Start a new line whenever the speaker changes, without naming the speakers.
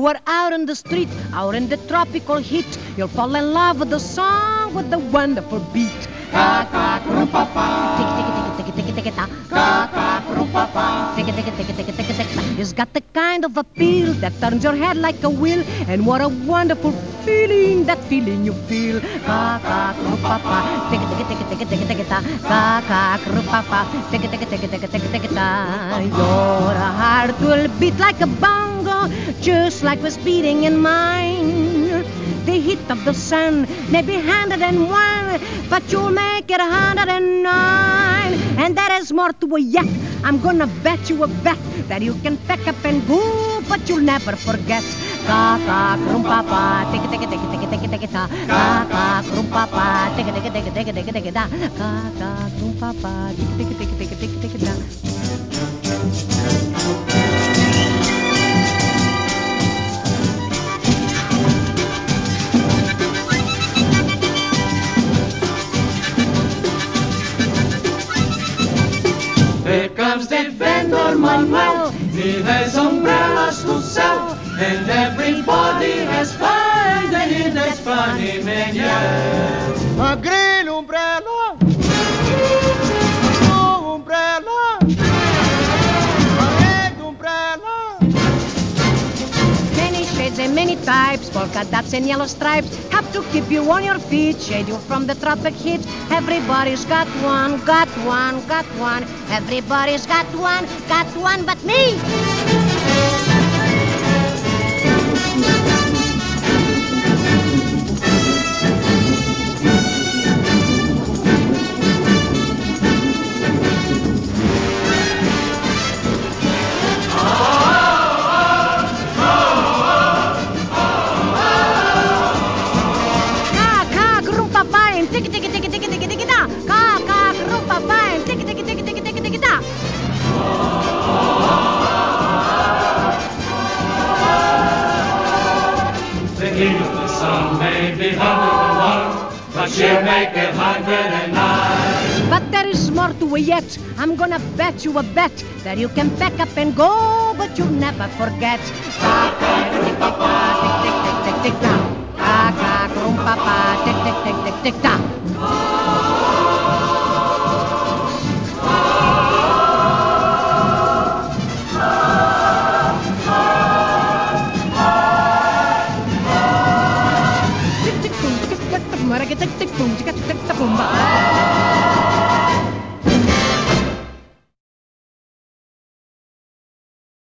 you are out on the street, out in the tropical heat, you'll fall in love with the song with the wonderful beat. It's got the kind of appeal that turns your head like a wheel, and what a wonderful feeling, that feeling you feel. Your heart will beat like a bongo, just like was beating in mine. The heat of the sun may be 101, but you'll make it 109. And there is more to it yet. I'm gonna bet you a bet that you can pack up and go, but you'll never forget. Kaka krumpapa, take it, take it, take it, take it, take it, take it, ta. Kaka krumpapa, take it, take it, take it, take it, take it, take it, ta. Kaka krumpapa, take it, take it, take it, take it, take it, take it, ta.
Here comes the vendor Manuel, he has umbrellas to sell, and everybody has fun, and it has funny man, yeah.
A green umbrella, blue umbrella, a red umbrella.
Many shades and many types, polka dots and yellow stripes, have to keep you on your feet, shade you from the tropic heat. Everybody's got one, got one, got one. Everybody's got one but me.
The heat of the sun may be 101, but she'll make it 109.
But there is more to it yet. I'm gonna bet you a bet that you can pack up and go, but you'll never forget. Tick-tick-tick-tick-tick-tick-tick-tick-tock. Kaka-krum-papa, tick-tick-tick-tick-tick-tock. Tick-tick-boom, tick-tick-boom, tick-tick-boom, tick-tick-boom.